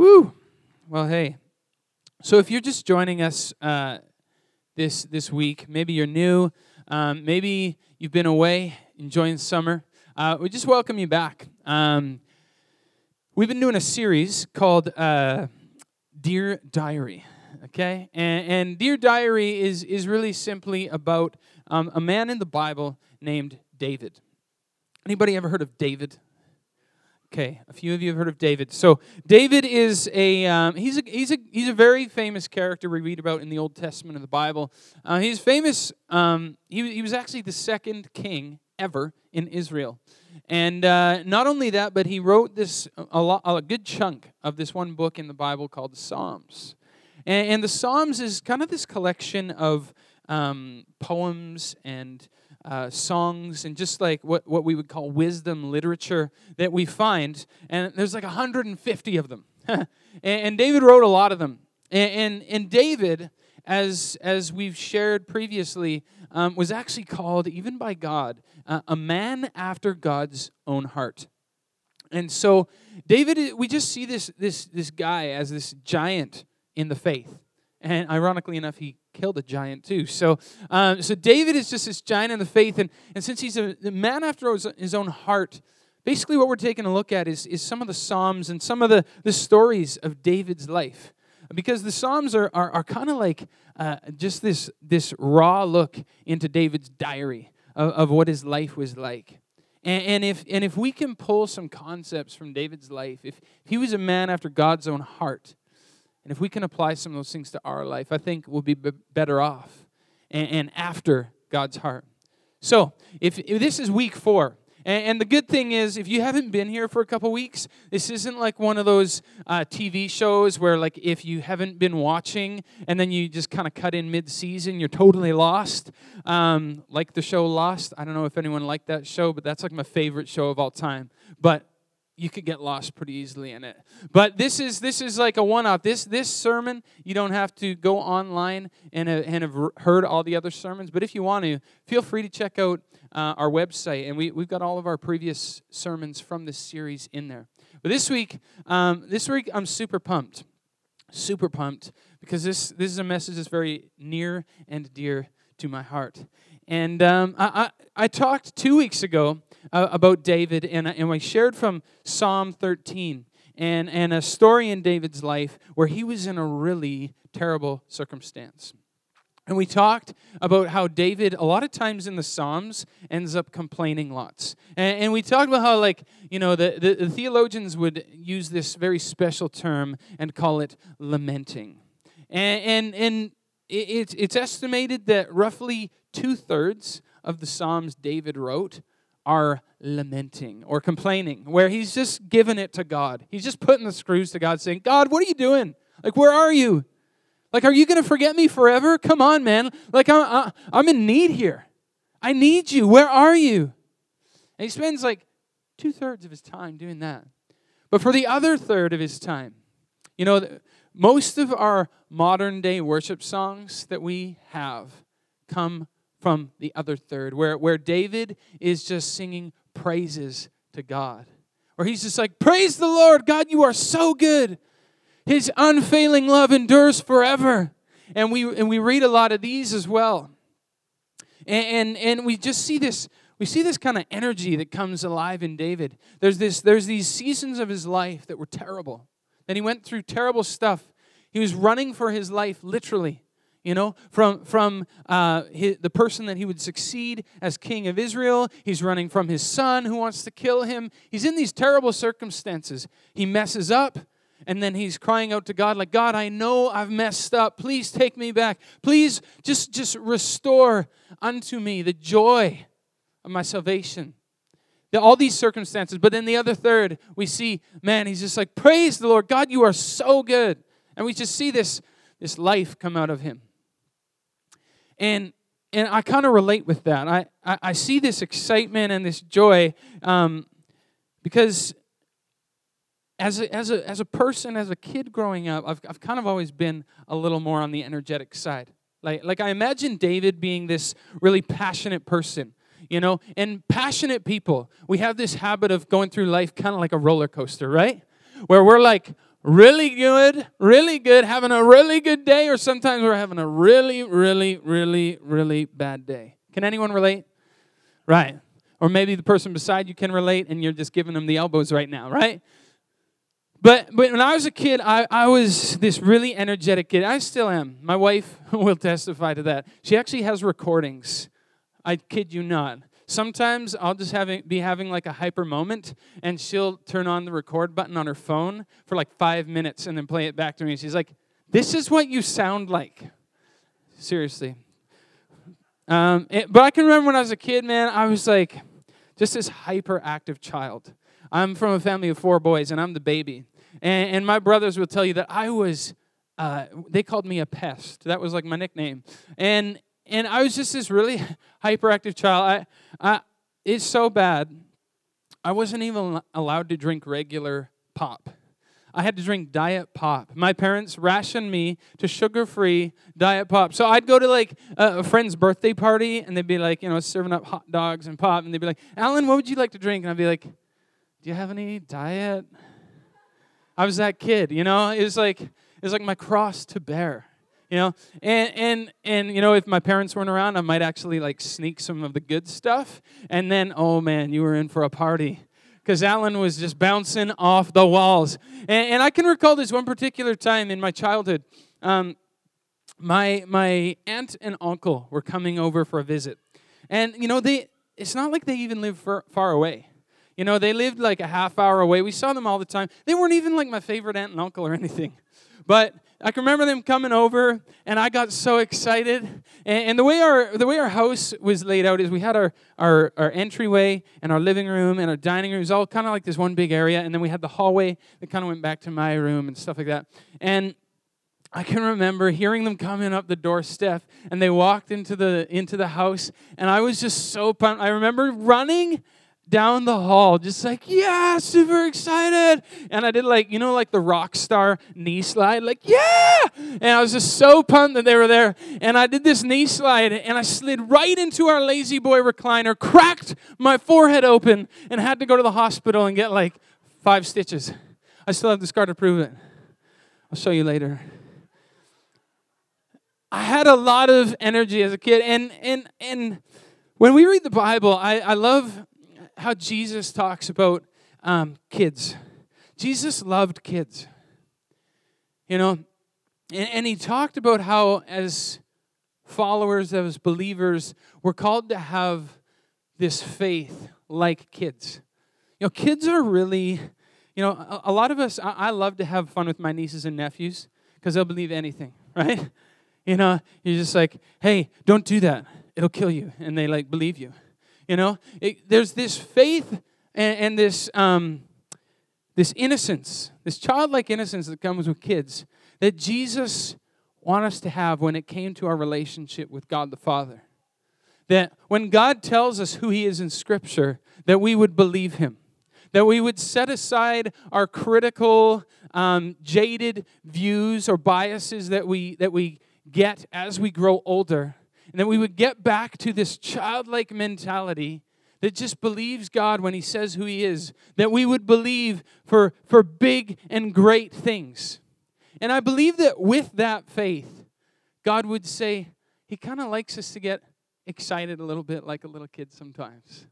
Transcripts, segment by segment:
Woo! Well, hey. So if you're just joining us this week, maybe you're new, maybe you've been away enjoying summer, we just welcome you back. We've been doing a series called Dear Diary, okay? And Dear Diary is really simply about a man in the Bible named David. Anybody ever heard of David? Okay, a few of you have heard of David. So David is he's a very famous character we read about in the Old Testament of the Bible. He's famous. He was actually the second king ever in Israel, and not only that, but he wrote a good chunk of this one book in the Bible called the Psalms. And the Psalms is kind of this collection of poems and songs and just like what we would call wisdom literature that we find, and there's like 150 of them. and David wrote a lot of them. And David, as we've shared previously, was actually called, even by God, a man after God's own heart. And so David, we just see this guy as this giant in the faith. And ironically enough, he killed a giant too. So David is just this giant in the faith. And since he's a man after his own heart, basically what we're taking a look at is some of the Psalms and some of the stories of David's life. Because the Psalms are kind of like just this raw look into David's diary of what his life was like. And if we can pull some concepts from David's life, if he was a man after God's own heart, and if we can apply some of those things to our life, I think we'll be better off and after God's heart. So, if this is week 4, and the good thing is, if you haven't been here for a couple weeks, this isn't like one of those TV shows where, like, if you haven't been watching and then you just kind of cut in mid-season, you're totally lost. Like the show Lost. I don't know if anyone liked that show, but that's like my favorite show of all time. But you could get lost pretty easily in it. But this is like a one-off. This sermon, you don't have to go online and have heard all the other sermons. But if you want to, feel free to check out our website. And we've got all of our previous sermons from this series in there. But this week I'm super pumped. Super pumped. Because this is a message that's very near and dear to my heart. And I talked 2 weeks ago about David, and I shared from Psalm 13 and a story in David's life where he was in a really terrible circumstance. And we talked about how David, a lot of times in the Psalms, ends up complaining lots. And we talked about how, like, you know, the theologians would use this very special term and call it lamenting. And it's estimated that roughly 2/3 of the Psalms David wrote are lamenting or complaining, where he's just giving it to God. He's just putting the screws to God, saying, God, what are you doing? Like, where are you? Like, are you going to forget me forever? Come on, man. Like, I'm in need here. I need you. Where are you? And he spends like 2/3 of his time doing that. But for the other third of his time, you know, most of our modern day worship songs that we have come from the other third, where David is just singing praises to God. Where he's just like, praise the Lord, God, you are so good. His unfailing love endures forever. And we read a lot of these as well. And we just see this, kind of energy that comes alive in David. There's these seasons of his life that were terrible. Then he went through terrible stuff. He was running for his life, literally. You know, from the person that he would succeed as king of Israel. He's running from his son who wants to kill him. He's in these terrible circumstances. He messes up, and then he's crying out to God, like, God, I know I've messed up. Please take me back. Please just restore unto me the joy of my salvation. All these circumstances. But then the other third, we see, man, he's just like, praise the Lord. God, you are so good. And we just see this life come out of him. And I kind of relate with that. I see this excitement and this joy because as a person, as a kid growing up, I've kind of always been a little more on the energetic side. Like I imagine David being this really passionate person, you know. And passionate people, we have this habit of going through life kind of like a roller coaster, right? Where we're like really good, having a really good day, or sometimes we're having a really, really, really, really bad day. Can anyone relate? Right. Or maybe the person beside you can relate and you're just giving them the elbows right now, right? But when I was a kid, I was this really energetic kid. I still am. My wife will testify to that. She actually has recordings. I kid you not. Sometimes I'll just be having like a hyper moment, and she'll turn on the record button on her phone for like 5 minutes and then play it back to me. She's like, "This is what you sound like." Seriously. But I can remember when I was a kid, man, I was like just this hyperactive child. I'm from a family of 4 boys, and I'm the baby. And my brothers will tell you that I was, they called me a pest. That was like my nickname. And I was just this really hyperactive child. It's so bad, I wasn't even allowed to drink regular pop. I had to drink diet pop. My parents rationed me to sugar-free diet pop. So I'd go to like a friend's birthday party, and they'd be like, serving up hot dogs and pop, and they'd be like, "Alan, what would you like to drink?" And I'd be like, "Do you have any diet?" I was that kid, It was like my cross to bear, And if my parents weren't around, I might actually like sneak some of the good stuff. And then, oh man, you were in for a party, because Alan was just bouncing off the walls. And I can recall this one particular time in my childhood. My aunt and uncle were coming over for a visit. And, it's not like they even live far away. They lived like a half hour away. We saw them all the time. They weren't even like my favorite aunt and uncle or anything. But I can remember them coming over, and I got so excited. And the way our house was laid out is we had our entryway and our living room and our dining room. It was all kind of like this one big area, and then we had the hallway that kind of went back to my room and stuff like that. And I can remember hearing them coming up the doorstep, and they walked into the house, and I was just so pumped. I remember running down the hall, just like, yeah, super excited. And I did like the rock star knee slide, like, yeah. And I was just so pumped that they were there. And I did this knee slide, and I slid right into our lazy boy recliner, cracked my forehead open, and had to go to the hospital and get like 5 stitches. I still have the scar to prove it. I'll show you later. I had a lot of energy as a kid. And when we read the Bible, I love how Jesus talks about kids. Jesus loved kids. And he talked about how as followers, as believers, we're called to have this faith like kids. Kids are really, a lot of us, I love to have fun with my nieces and nephews because they'll believe anything, right? You're just like, "Hey, don't do that. It'll kill you." And they like believe you. There's this faith and this innocence, this childlike innocence that comes with kids that Jesus wanted us to have when it came to our relationship with God the Father. That when God tells us who He is in Scripture, that we would believe Him. That we would set aside our critical, jaded views or biases that we get as we grow older. And then we would get back to this childlike mentality that just believes God when He says who He is. That we would believe for big and great things. And I believe that with that faith, God would say He kind of likes us to get excited a little bit like a little kid sometimes.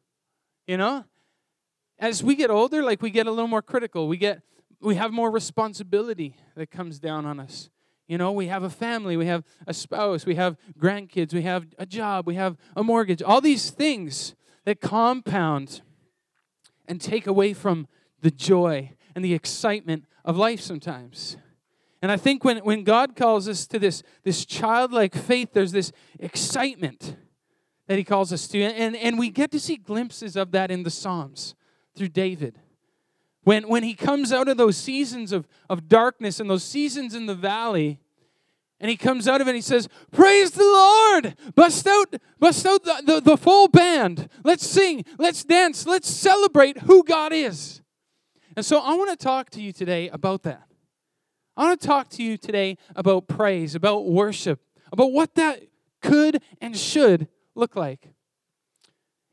As we get older, like we get a little more critical. We have more responsibility that comes down on us. We have a family, we have a spouse, we have grandkids, we have a job, we have a mortgage. All these things that compound and take away from the joy and the excitement of life sometimes. And I think when God calls us to this childlike faith, there's this excitement that He calls us to. And we get to see glimpses of that in the Psalms through David. When he comes out of those seasons of darkness and those seasons in the valley, and he comes out of it and he says, "Praise the Lord! Bust out the full band. Let's sing, let's dance, let's celebrate who God is." And so I want to talk to you today about that. I want to talk to you today about praise, about worship, about what that could and should look like.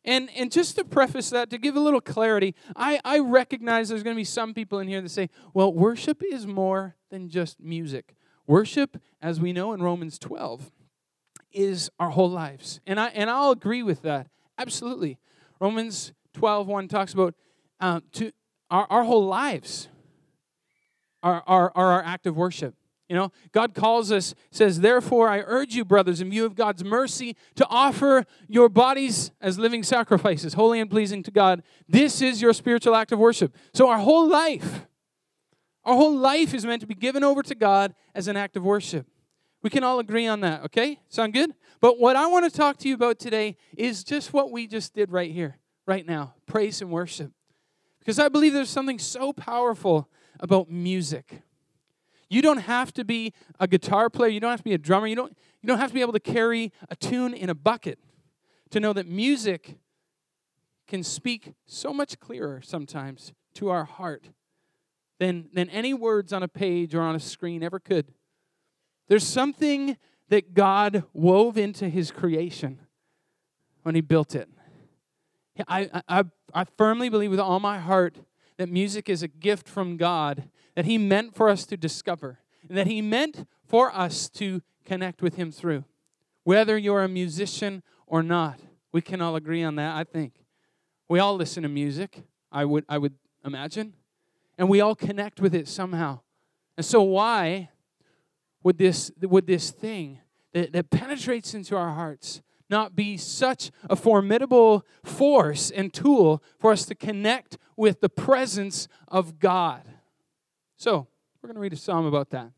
And just to preface that, to give a little clarity, I recognize there's going to be some people in here that say, well, worship is more than just music. Worship, as we know in Romans 12, is our whole lives. And I'll agree with that. Absolutely. Romans 12:1 talks about our whole lives are our act of worship. You know, God calls us, says, therefore I urge you, brothers, in view of God's mercy, to offer your bodies as living sacrifices, holy and pleasing to God. This is your spiritual act of worship. So our whole life is meant to be given over to God as an act of worship. We can all agree on that, okay? Sound good? But what I want to talk to you about today is just what we just did right here, right now, praise and worship. Because I believe there's something so powerful about music. You don't have to be a guitar player. You don't have to be a drummer. You don't have to be able to carry a tune in a bucket to know that music can speak so much clearer sometimes to our heart than any words on a page or on a screen ever could. There's something that God wove into His creation when He built it. I firmly believe with all my heart that music is a gift from God that He meant for us to discover, and that He meant for us to connect with Him through. Whether you're a musician or not, we can all agree on that, I think. We all listen to music, I would imagine, and we all connect with it somehow. And so why would this thing that penetrates into our hearts not be such a formidable force and tool for us to connect with the presence of God? So, we're going to read a psalm about that.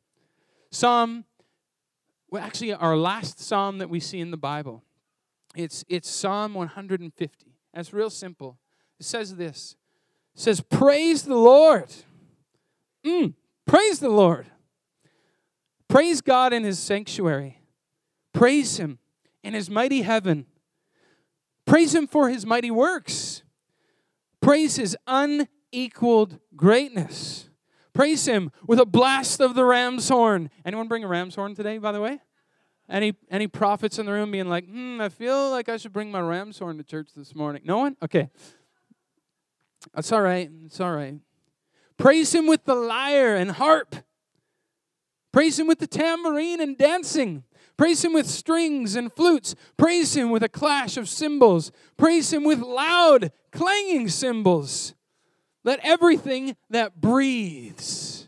Actually, our last psalm that we see in the Bible. It's Psalm 150. And it's real simple. It says this. It says, praise the Lord. Praise the Lord. Praise God in His sanctuary. Praise Him in His mighty heaven. Praise Him for His mighty works. Praise His unequaled greatness. Praise Him with a blast of the ram's horn. Anyone bring a ram's horn today, by the way? Any prophets in the room being like, I feel like I should bring my ram's horn to church this morning? No one? Okay. That's all right. It's all right. Praise Him with the lyre and harp. Praise Him with the tambourine and dancing. Praise Him with strings and flutes. Praise Him with a clash of cymbals. Praise Him with loud clanging cymbals. Let everything that breathes.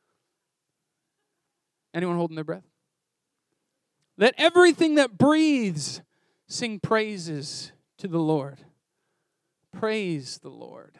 Anyone holding their breath? Let everything that breathes sing praises to the Lord. Praise the Lord.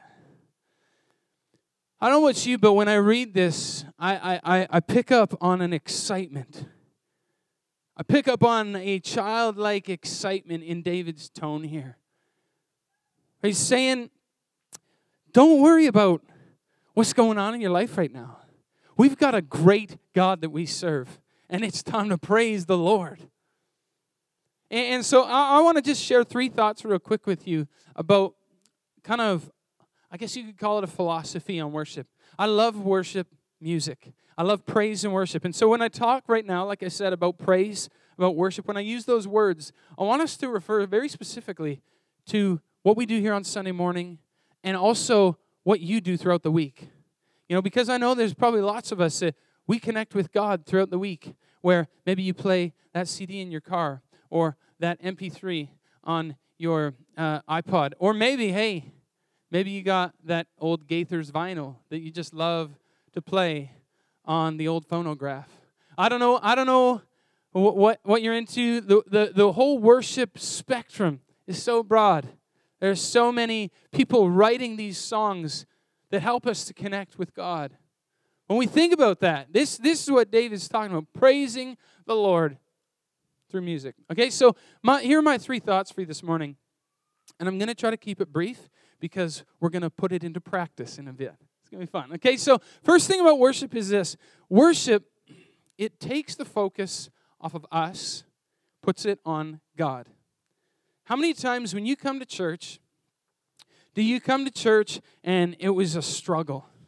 I don't know about you, but when I read this, I pick up on an excitement. I pick up on a childlike excitement in David's tone here. He's saying, don't worry about what's going on in your life right now. We've got a great God that we serve, and it's time to praise the Lord. And so I want to just share 3 thoughts real quick with you about kind of, I guess you could call it a philosophy on worship. I love worship music. I love praise and worship. And so when I talk right now, like I said, about praise, about worship, when I use those words, I want us to refer very specifically to what we do here on Sunday morning and also what you do throughout the week. You know, because I know there's probably lots of us that we connect with God throughout the week, where maybe you play that CD in your car or that MP3 on your iPod. Or maybe you got that old Gaithers vinyl that you just love to play on the old phonograph. I don't know what you're into. The whole worship spectrum is so broad. There's so many people writing these songs that help us to connect with God. When we think about that, this is what David's talking about, praising the Lord through music. Okay, so here are my 3 thoughts for you this morning. And I'm going to try to keep it brief because we're going to put it into practice in a bit. It's going to be fun. Okay, so first thing about worship is this. Worship, it takes the focus off of us, puts it on God. How many times when you come to church, do you come to church and it was a struggle?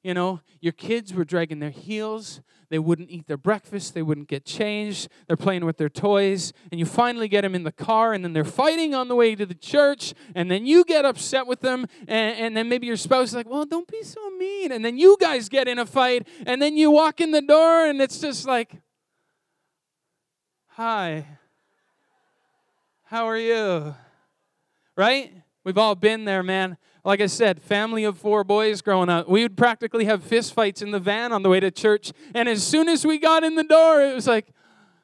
Your kids were dragging their heels. They wouldn't eat their breakfast. They wouldn't get changed. They're playing with their toys. And you finally get them in the car, and then they're fighting on the way to the church. And then you get upset with them. And then maybe your spouse is like, well, don't be so mean. And then you guys get in a fight. And then you walk in the door, and it's just like, hi. How are you? Right? We've all been there, man. Like I said, family of 4 boys growing up. We would practically have fist fights in the van on the way to church. And as soon as we got in the door, it was like,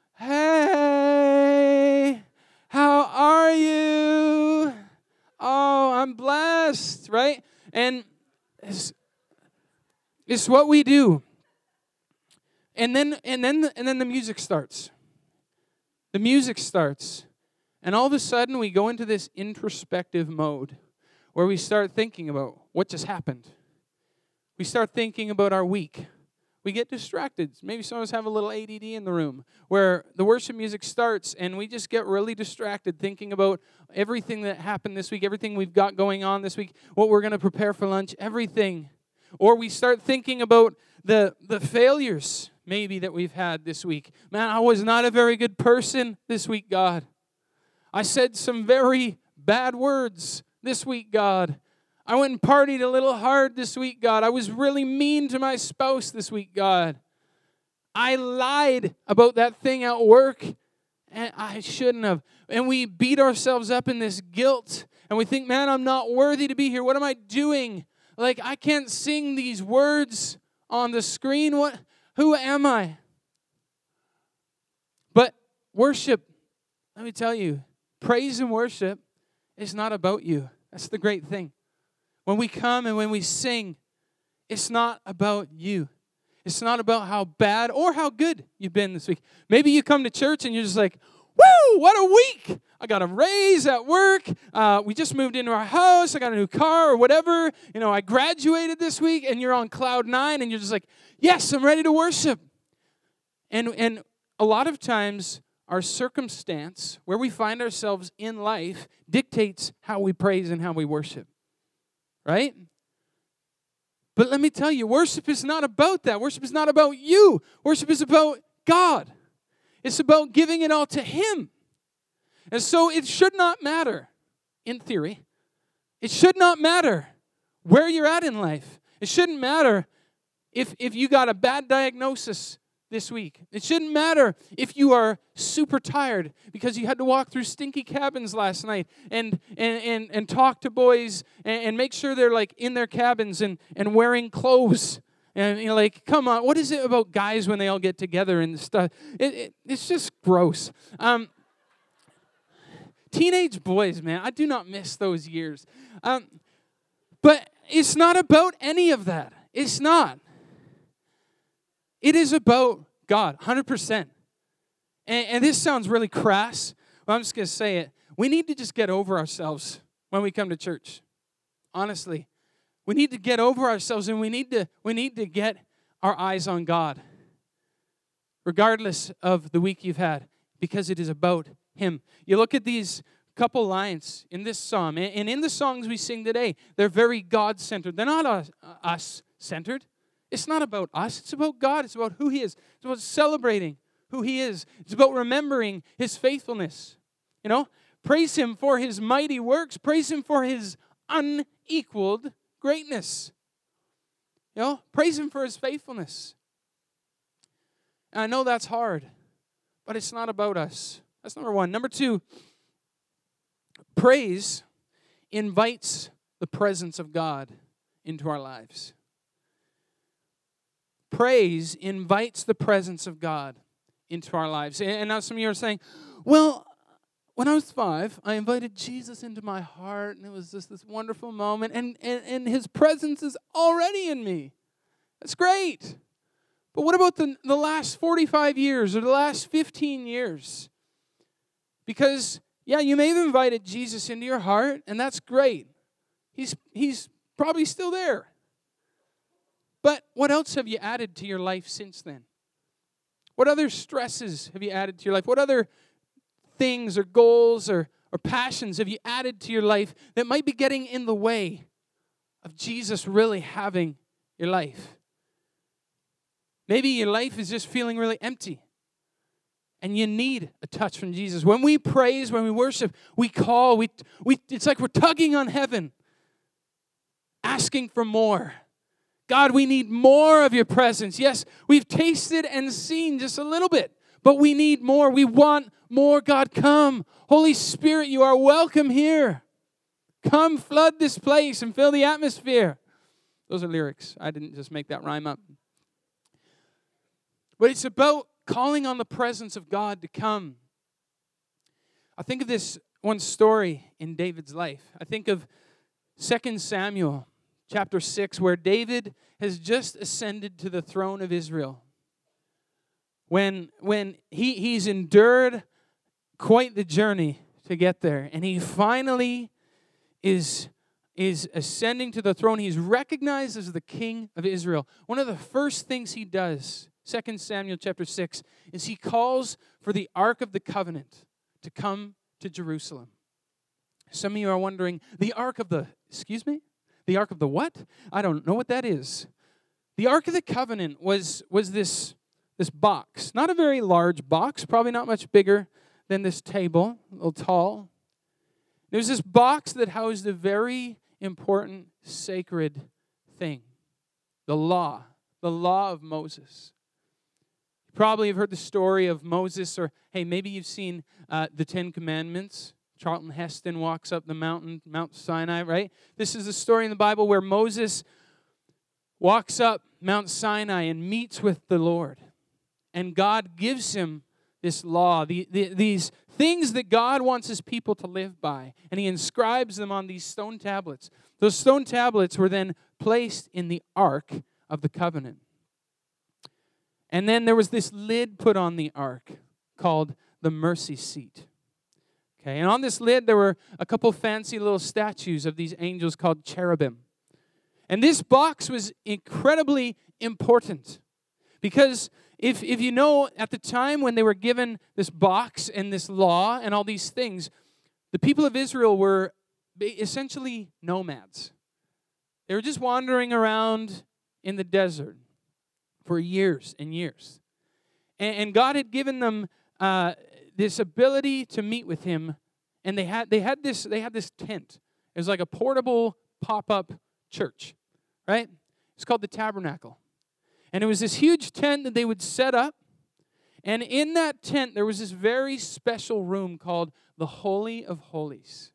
hey, how are you? Oh, I'm blessed, right? And it's what we do. And then the music starts. The music starts. And all of a sudden, we go into this introspective mode where we start thinking about what just happened. We start thinking about our week. We get distracted. Maybe some of us have a little ADD in the room where the worship music starts and we just get really distracted thinking about everything that happened this week, everything we've got going on this week, what we're going to prepare for lunch, everything. Or we start thinking about the failures maybe that we've had this week. Man, I was not a very good person this week, God. I said some very bad words this week, God. I went and partied a little hard this week, God. I was really mean to my spouse this week, God. I lied about that thing at work, and I shouldn't have. And we beat ourselves up in this guilt, and we think, man, I'm not worthy to be here. What am I doing? Like, I can't sing these words on the screen. Who am I? But worship, let me tell you, praise and worship is not about you. That's the great thing. When we come and when we sing, it's not about you. It's not about how bad or how good you've been this week. Maybe you come to church and you're just like, woo, what a week. I got a raise at work. We just moved into our house. I got a new car or whatever. I graduated this week, and you're on cloud 9 and you're just like, yes, I'm ready to worship. And a lot of times, our circumstance, where we find ourselves in life, dictates how we praise and how we worship. Right? But let me tell you, worship is not about that. Worship is not about you. Worship is about God. It's about giving it all to Him. And so it should not matter, in theory. It should not matter where you're at in life. It shouldn't matter if you got a bad diagnosis this week. It shouldn't matter if you are super tired because you had to walk through stinky cabins last night and talk to boys and make sure they're like in their cabins and wearing clothes. And you're like, come on, what is it about guys when they all get together and stuff? It's just gross. Teenage boys, man, I do not miss those years. But it's not about any of that. It's not. It is about God, 100%. And this sounds really crass, but I'm just going to say it. We need to just get over ourselves when we come to church. Honestly. We need to get over ourselves, and we need to get our eyes on God. Regardless of the week you've had, because it is about Him. You look at these couple lines in this psalm, and in the songs we sing today, they're very God-centered. They're not us-centered. It's not about us. It's about God. It's about who He is. It's about celebrating who He is. It's about remembering His faithfulness. Praise Him for His mighty works. Praise Him for His unequaled greatness. Praise Him for His faithfulness. And I know that's hard, but it's not about us. That's number one. Number two, praise invites the presence of God into our lives. Praise invites the presence of God into our lives. And now some of you are saying, well, when I was 5, I invited Jesus into my heart, and it was just this wonderful moment, and His presence is already in me. That's great. But what about the last 45 years or the last 15 years? Because, yeah, you may have invited Jesus into your heart, and that's great. He's probably still there. But what else have you added to your life since then? What other stresses have you added to your life? What other things or goals or passions have you added to your life that might be getting in the way of Jesus really having your life. Maybe your life is just feeling really empty. And you need a touch from Jesus. When we praise, when we worship, we call, it's like we're tugging on heaven, asking for more. God, we need more of your presence. Yes, we've tasted and seen just a little bit, but we need more. We want more. God, come. Holy Spirit, you are welcome here. Come flood this place and fill the atmosphere. Those are lyrics. I didn't just make that rhyme up. But it's about calling on the presence of God to come. I think of this one story in David's life. I think of 2 Samuel chapter 6, where David has just ascended to the throne of Israel. When he's endured quite the journey to get there, and he finally is ascending to the throne. He's recognized as the king of Israel. One of the first things he does, 2 Samuel chapter 6, is he calls for the Ark of the Covenant to come to Jerusalem. Some of you are wondering, the Ark of the what? I don't know what that is. The Ark of the Covenant was this box. Not a very large box, probably not much bigger than this table, a little tall. There was this box that housed a very important, sacred thing. The law of Moses. Probably have heard the story of Moses, or hey, maybe you've seen the Ten Commandments. Charlton Heston walks up the mountain, Mount Sinai, right? This is a story in the Bible where Moses walks up Mount Sinai and meets with the Lord. And God gives him this law, these things that God wants his people to live by. And he inscribes them on these stone tablets. Those stone tablets were then placed in the Ark of the Covenant. And then there was this lid put on the ark called the mercy seat. Okay, and on this lid there were a couple fancy little statues of these angels called cherubim. And this box was incredibly important because if you know, at the time when they were given this box and this law and all these things, the people of Israel were essentially nomads. They were just wandering around in the desert for years and years. And God had given them this ability to meet with him, and they had this tent. It was like a portable pop-up church, right? It's called the tabernacle. And it was this huge tent that they would set up, and in that tent there was this very special room called the Holy of Holies.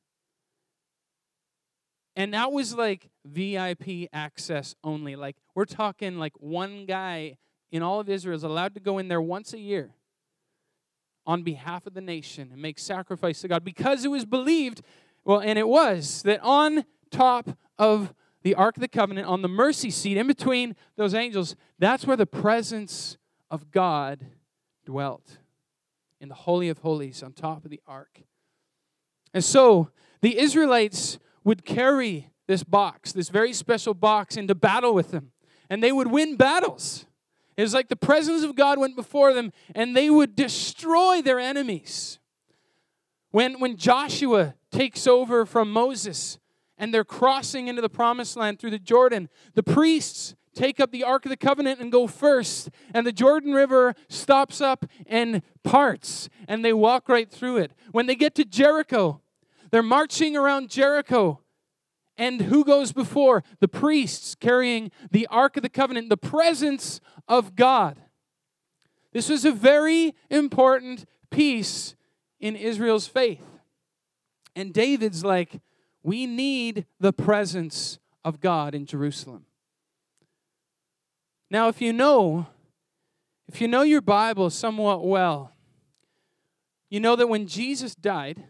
And that was like VIP access only. Like, we're talking like one guy in all of Israel is allowed to go in there once a year on behalf of the nation and make sacrifice to God, because it was believed, well, and it was, that on top of the Ark of the Covenant, on the mercy seat, in between those angels, that's where the presence of God dwelt, in the Holy of Holies, on top of the Ark. And so the Israelites would carry this box, this very special box, into battle with them. And they would win battles. It was like the presence of God went before them, and they would destroy their enemies. When Joshua takes over from Moses, and they're crossing into the promised land through the Jordan, the priests take up the Ark of the Covenant and go first, and the Jordan River stops up and parts, and they walk right through it. When they get to Jericho, they're marching around Jericho. And who goes before? The priests carrying the Ark of the Covenant, the presence of God. This was a very important piece in Israel's faith. And David's like, we need the presence of God in Jerusalem. Now, if you know your Bible somewhat well, you know that when Jesus died,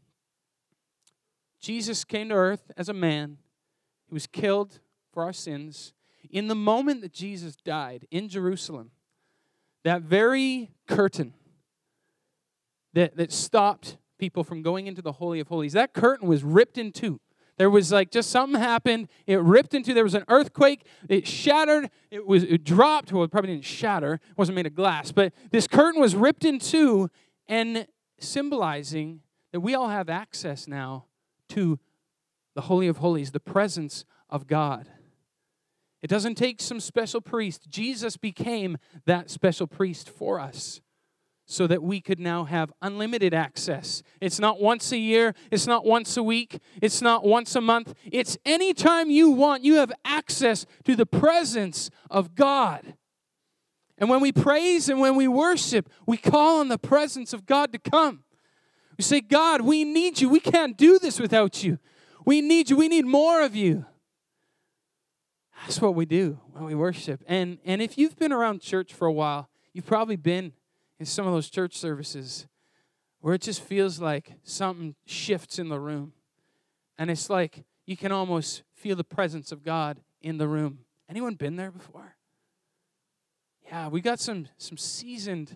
Jesus came to earth as a man. He was killed for our sins. In the moment that Jesus died in Jerusalem, that very curtain that stopped people from going into the Holy of Holies, that curtain was ripped in two. There was like just something happened. It ripped in two. There was an earthquake. It shattered. It dropped. Well, it probably didn't shatter. It wasn't made of glass. But this curtain was ripped in two, and symbolizing that we all have access now to the Holy of Holies, the presence of God. It doesn't take some special priest. Jesus became that special priest for us so that we could now have unlimited access. It's not once a year. It's not once a week. It's not once a month. It's anytime you want. You have access to the presence of God. And when we praise and when we worship, we call on the presence of God to come. We say, God, we need you. We can't do this without you. We need you. We need more of you. That's what we do when we worship. And if you've been around church for a while, you've probably been in some of those church services where it just feels like something shifts in the room. And it's like you can almost feel the presence of God in the room. Anyone been there before? Yeah, we got some seasoned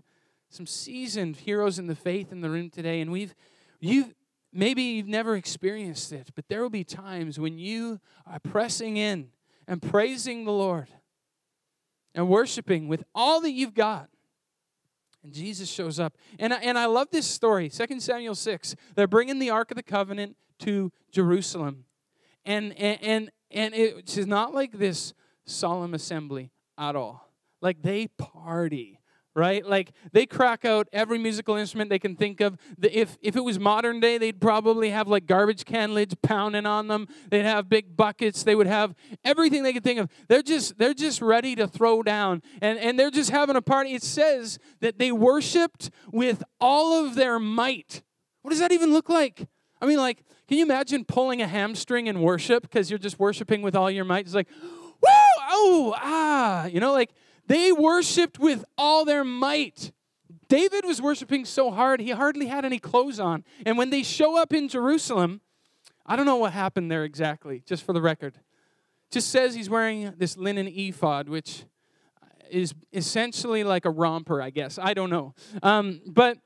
heroes in the faith in the room today, and maybe you've never experienced it, but there will be times when you are pressing in and praising the Lord and worshiping with all that you've got. And Jesus shows up. And I love this story, 2 Samuel 6. They're bringing the Ark of the Covenant to Jerusalem. And it's not like this solemn assembly at all. Like they party, right? Like they crack out every musical instrument they can think of. If it was modern day, they'd probably have like garbage can lids pounding on them. They'd have big buckets. They would have everything they could think of. They're just ready to throw down. And they're just having a party. It says that they worshiped with all of their might. What does that even look like? I mean, like, can you imagine pulling a hamstring in worship because you're just worshiping with all your might? It's like, woo, oh, ah, like, they worshiped with all their might. David was worshiping so hard, he hardly had any clothes on. And when they show up in Jerusalem, I don't know what happened there exactly, just for the record. Just says he's wearing this linen ephod, which is essentially like a romper, I guess. I don't know. But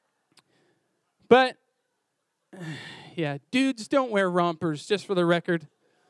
yeah, dudes don't wear rompers, just for the record.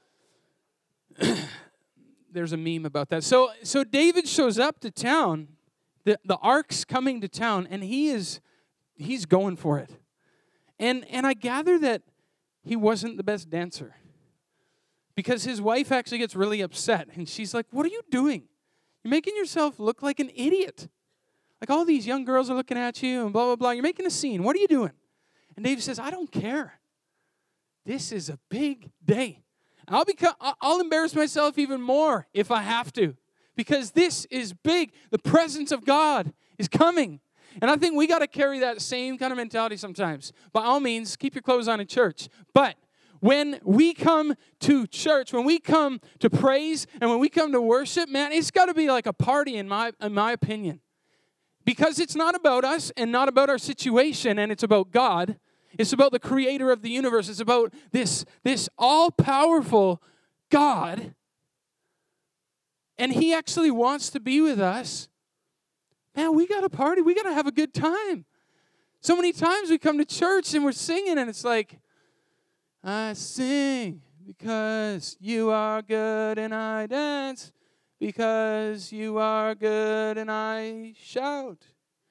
There's a meme about that. So David shows up to town. The ark's coming to town, and he's going for it. And I gather that he wasn't the best dancer, because his wife actually gets really upset, and she's like, "What are you doing? You're making yourself look like an idiot. Like all these young girls are looking at you, and blah blah blah. You're making a scene. What are you doing?" And David says, "I don't care. This is a big day. I'll embarrass myself even more if I have to, because this is big. The presence of God is coming." And I think we got to carry that same kind of mentality sometimes. By all means, keep your clothes on in church. But when we come to church, when we come to praise, and when we come to worship, man, it's got to be like a party in my opinion. Because it's not about us and not about our situation, and it's about God. It's about the creator of the universe. It's about this all-powerful God. And he actually wants to be with us. Man, we got to party. We got to have a good time. So many times we come to church and we're singing, and it's like, I sing because you are good, and I dance because you are good, and I shout.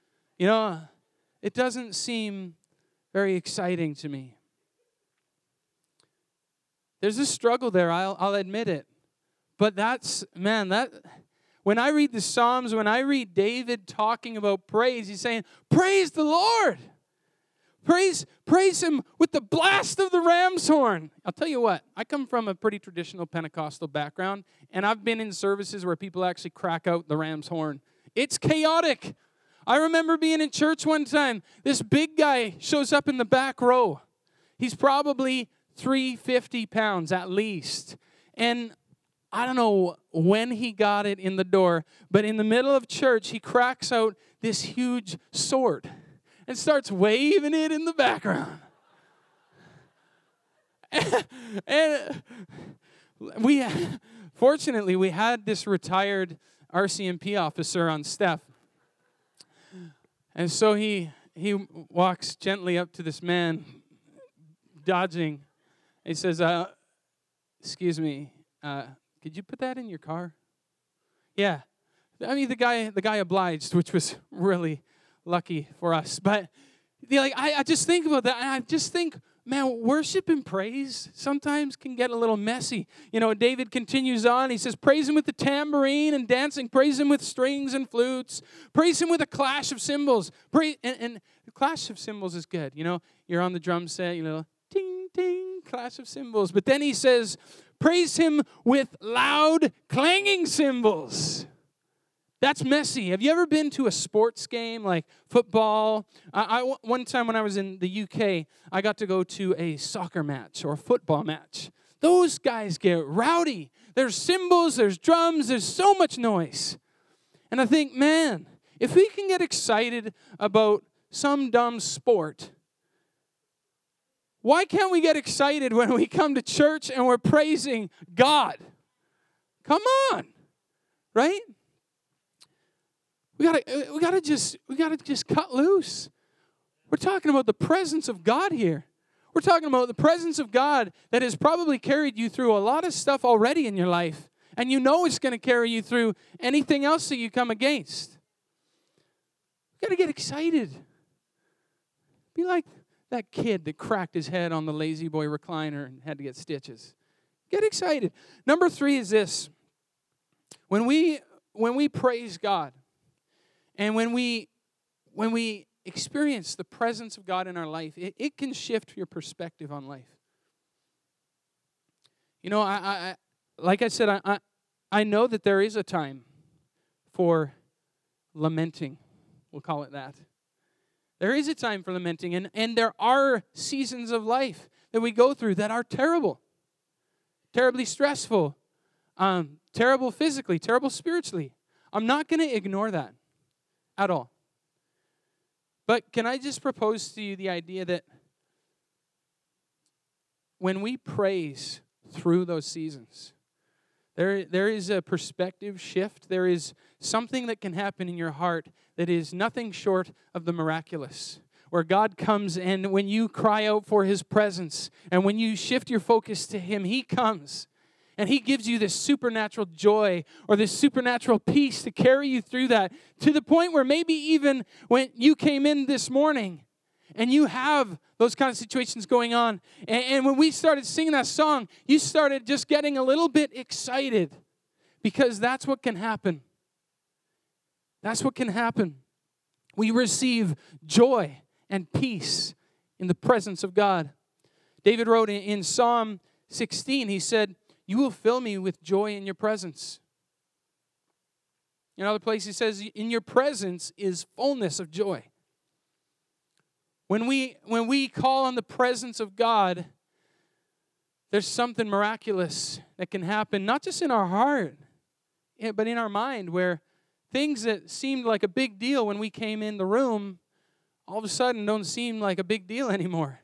It doesn't seem very exciting to me. There's a struggle there, I'll admit it. But when I read the Psalms, when I read David talking about praise, he's saying, praise the Lord. Praise him with the blast of the ram's horn. I'll tell you what, I come from a pretty traditional Pentecostal background, and I've been in services where people actually crack out the ram's horn. It's chaotic. I remember being in church one time. This big guy shows up in the back row. He's probably 350 pounds at least. And I don't know when he got it in the door, but in the middle of church, he cracks out this huge sword and starts waving it in the background. And fortunately, we had this retired RCMP officer on staff. And so he walks gently up to this man, dodging. He says, excuse me, could you put that in your car? Yeah. I mean, the guy obliged, which was really lucky for us. But I just think about that, and I just think, man, worship and praise sometimes can get a little messy. You know, David continues on. He says, praise him with the tambourine and dancing. Praise him with strings and flutes. Praise him with a clash of cymbals. And the clash of cymbals is good. You know, you're on the drum set, you know, ting, ting, clash of cymbals. But then he says, praise him with loud clanging cymbals. That's messy. Have you ever been to a sports game like football? One time when I was in the UK, I got to go to a soccer match or a football match. Those guys get rowdy. There's cymbals, there's drums, there's so much noise. And I think, man, if we can get excited about some dumb sport, why can't we get excited when we come to church and we're praising God? Come on, right? We gotta just cut loose. We're talking about the presence of God here. We're talking about the presence of God that has probably carried you through a lot of stuff already in your life, and you know it's going to carry you through anything else that you come against. We gotta get excited. Be like that kid that cracked his head on the Lazy Boy recliner and had to get stitches. Get excited. Number 3 is this: when we praise God. And when we experience the presence of God in our life, it can shift your perspective on life. You know, I like I said, I know that there is a time for lamenting. We'll call it that. There is a time for lamenting, and there are seasons of life that we go through that are terrible, terribly stressful, terrible physically, terrible spiritually. I'm not going to ignore that at all. But can I just propose to you the idea that when we praise through those seasons, there is a perspective shift. There is something that can happen in your heart that is nothing short of the miraculous, where God comes, and when you cry out for His presence and when you shift your focus to Him, He comes. And He gives you this supernatural joy or this supernatural peace to carry you through that, to the point where maybe even when you came in this morning and you have those kind of situations going on, and when we started singing that song, you started just getting a little bit excited, because that's what can happen. That's what can happen. We receive joy and peace in the presence of God. David wrote in Psalm 16, he said, "You will fill me with joy in your presence." In other places, he says, in your presence is fullness of joy. When we call on the presence of God, there's something miraculous that can happen, not just in our heart, but in our mind, where things that seemed like a big deal when we came in the room, all of a sudden don't seem like a big deal anymore.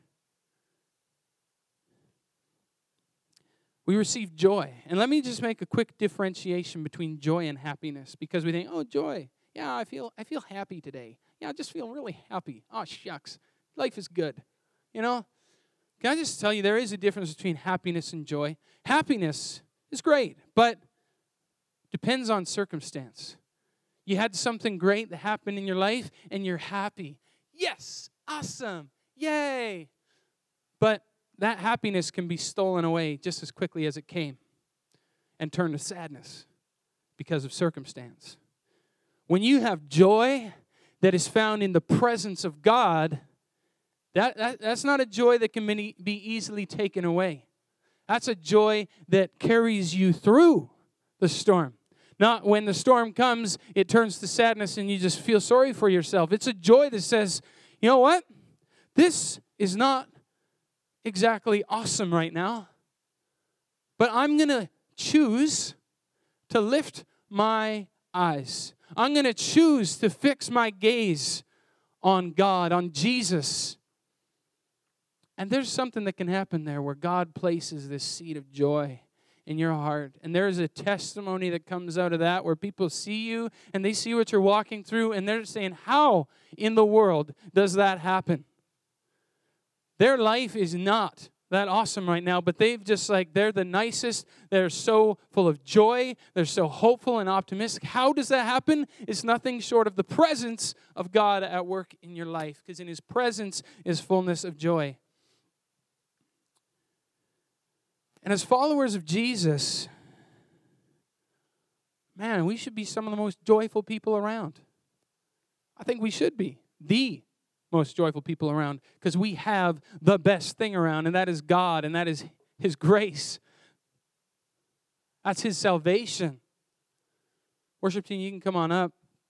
We receive joy. And let me just make a quick differentiation between joy and happiness, because we think, oh, joy. Yeah, I feel happy today. Yeah, I just feel really happy. Oh, shucks. Life is good. You know? Can I just tell you, there is a difference between happiness and joy. Happiness is great, but depends on circumstance. You had something great that happened in your life, and you're happy. Yes, awesome, yay. But that happiness can be stolen away just as quickly as it came and turn to sadness because of circumstance. When you have joy that is found in the presence of God, that's not a joy that can be easily taken away. That's a joy that carries you through the storm. Not when the storm comes, it turns to sadness and you just feel sorry for yourself. It's a joy that says, you know what? This is not exactly awesome right now, but I'm going to choose to lift my eyes. I'm going to choose to fix my gaze on God, on Jesus. And there's something that can happen there where God places this seed of joy in your heart. And there's a testimony that comes out of that where people see you and they see what you're walking through, and they're saying, how in the world does that happen? Their life is not that awesome right now, but they're the nicest. They're so full of joy. They're so hopeful and optimistic. How does that happen? It's nothing short of the presence of God at work in your life, because in His presence is fullness of joy. And as followers of Jesus, man, we should be some of the most joyful people around. I think we should be the most joyful people around because we have the best thing around, and that is God, and that is His grace. That's His salvation. Worship team, you can come on up.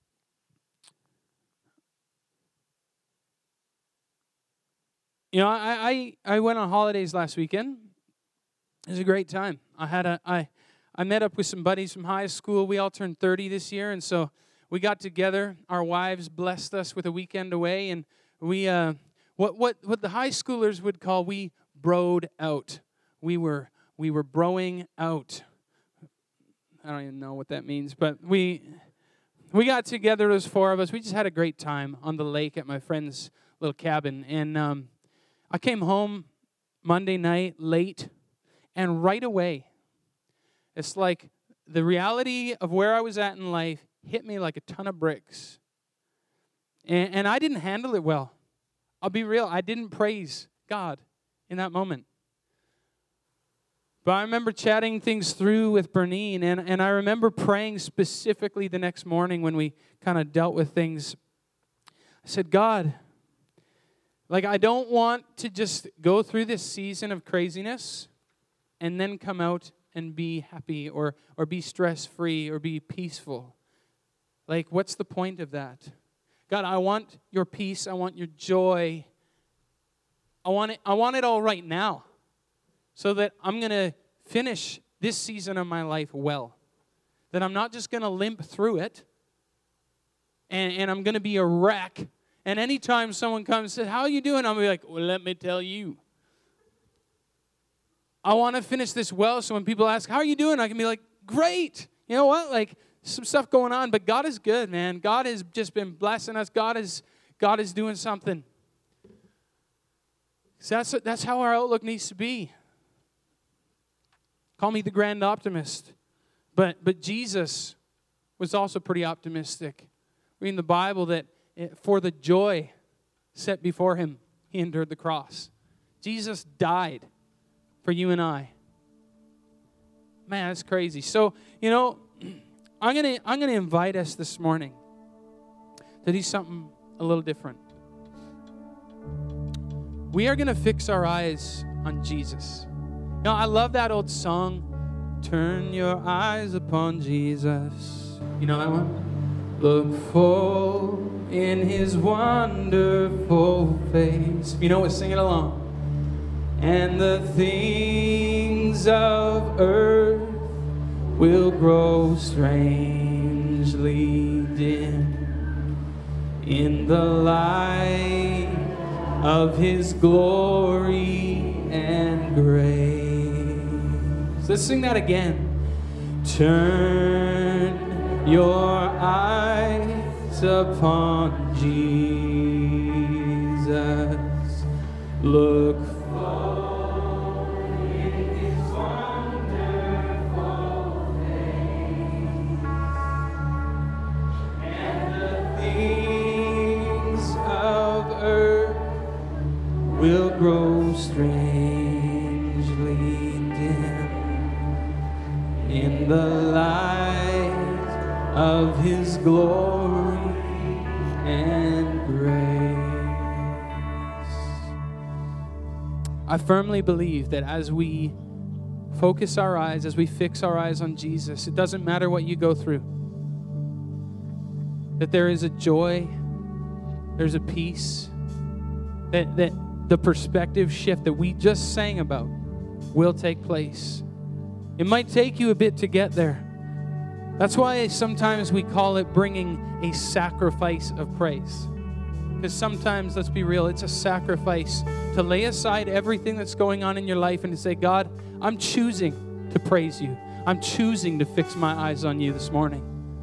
You know, I went on holidays last weekend. It was a great time. I met up with some buddies from high school. We all turned 30 this year, and so we got together. Our wives blessed us with a weekend away, and we what the high schoolers would call we broed out. We were broing out. I don't even know what that means, but we got together. There's 4 of us. We just had a great time on the lake at my friend's little cabin, and I came home Monday night late, and right away, it's like the reality of where I was at in life hit me like a ton of bricks. And I didn't handle it well. I'll be real. I didn't praise God in that moment. But I remember chatting things through with Bernine, and I remember praying specifically the next morning when we kind of dealt with things. I said, God, like, I don't want to just go through this season of craziness and then come out and be happy or be stress-free or be peaceful. Like, what's the point of that? God, I want your peace. I want your joy. I want it all right now so that I'm going to finish this season of my life well. That I'm not just going to limp through it and I'm going to be a wreck. And anytime someone comes and says, how are you doing? I'm going to be like, well, let me tell you. I want to finish this well, so when people ask, how are you doing? I can be like, great. You know what? Like, some stuff going on, but God is good, man. God has just been blessing us. God is doing something. So that's how our outlook needs to be. Call me the grand optimist. But Jesus was also pretty optimistic. We read in the Bible that for the joy set before him, he endured the cross. Jesus died for you and I. Man, that's crazy. So, you know, I'm gonna invite us this morning to do something a little different. We are gonna fix our eyes on Jesus. You know, I love that old song, turn your eyes upon Jesus. You know that one? Look full in his wonderful face. You know what? Sing it along. And the things of earth will grow strangely dim in the light of his glory and grace. Let's sing that again. Turn your eyes upon Jesus. Look full in his wonderful face, and the things of earth will grow strangely dim in the light of his glory and grace. I firmly believe that as we focus our eyes, as we fix our eyes on Jesus, it doesn't matter what you go through, that there is a joy, there's a peace, that the perspective shift that we just sang about will take place. It might take you a bit to get there. That's why sometimes we call it bringing a sacrifice of praise. Because sometimes, let's be real, it's a sacrifice to lay aside everything that's going on in your life and to say, God, I'm choosing to praise you. I'm choosing to fix my eyes on you this morning.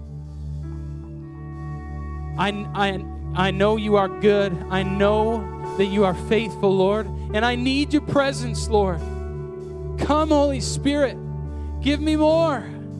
I know you are good. I know that you are faithful, Lord. And I need your presence, Lord. Come, Holy Spirit. Give me more.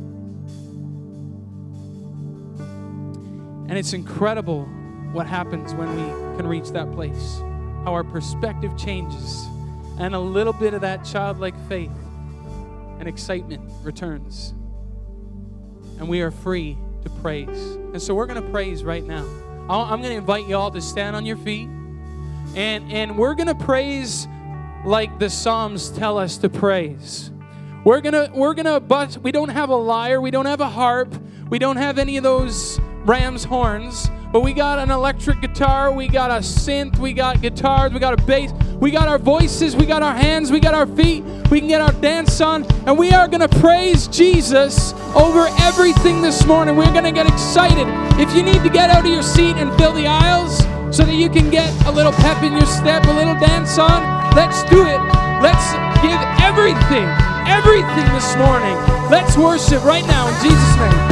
And it's incredible what happens when we can reach that place. How our perspective changes. And a little bit of that childlike faith and excitement returns. And we are free to praise. And so we're going to praise right now. I'm going to invite you all to stand on your feet. And we're going to praise like the Psalms tell us to praise. But we don't have a lyre, we don't have a harp, we don't have any of those ram's horns, but we got an electric guitar, we got a synth, we got guitars, we got a bass, we got our voices, we got our hands, we got our feet, we can get our dance on, and we are going to praise Jesus over everything this morning. We're going to get excited. If you need to get out of your seat and fill the aisles so that you can get a little pep in your step, a little dance on, let's do it. Let's give everything this morning. Let's worship right now in Jesus' name.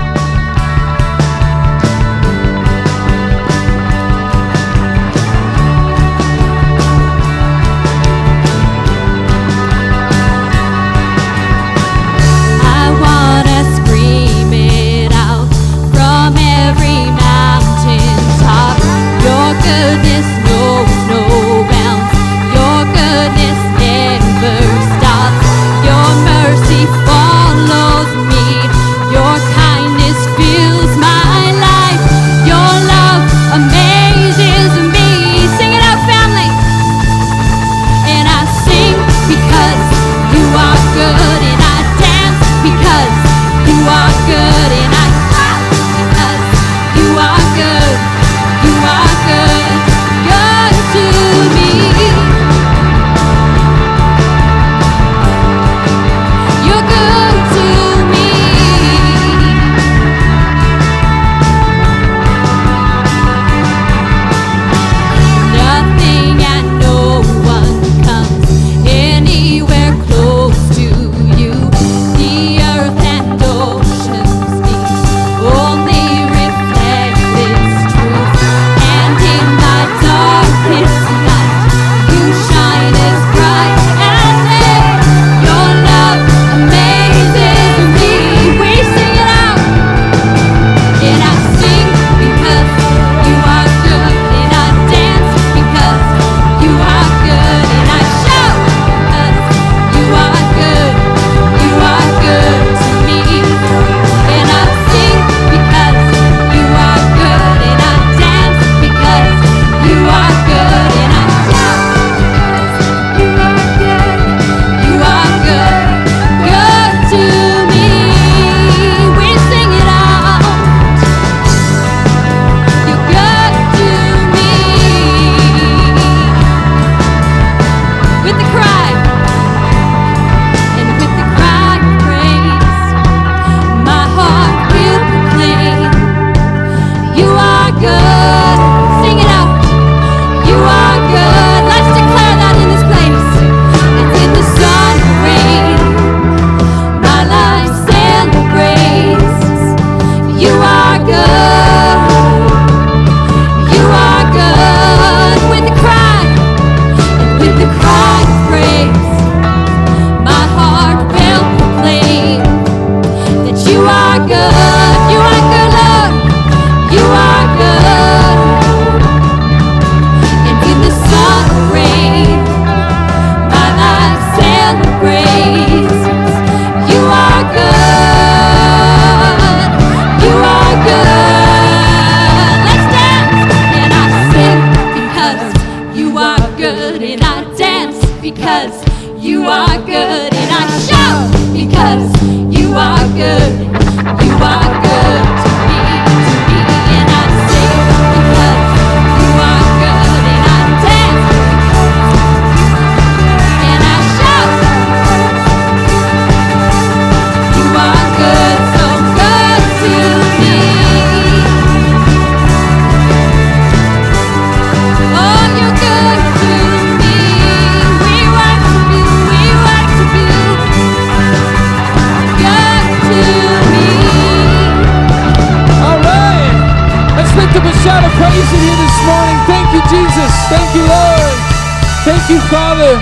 Thank you, Father.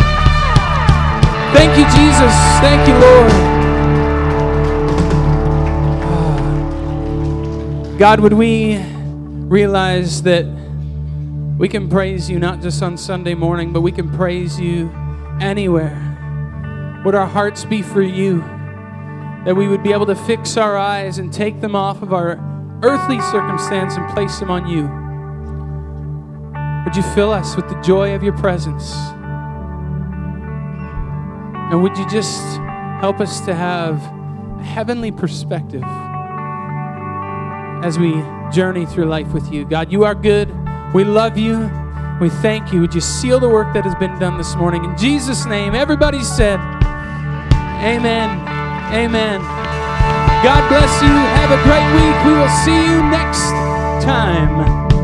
Thank you, Jesus. Thank you, Lord. God, would we realize that we can praise you not just on Sunday morning, but we can praise you anywhere. would our hearts be for you, that we would be able to fix our eyes and take them off of our earthly circumstance and place them on you. Would you fill us with the joy of your presence? And would you just help us to have a heavenly perspective as we journey through life with you? God, you are good. We love you. We thank you. Would you seal the work that has been done this morning? In Jesus' name, everybody said, amen. Amen. God bless you. Have a great week. We will see you next time.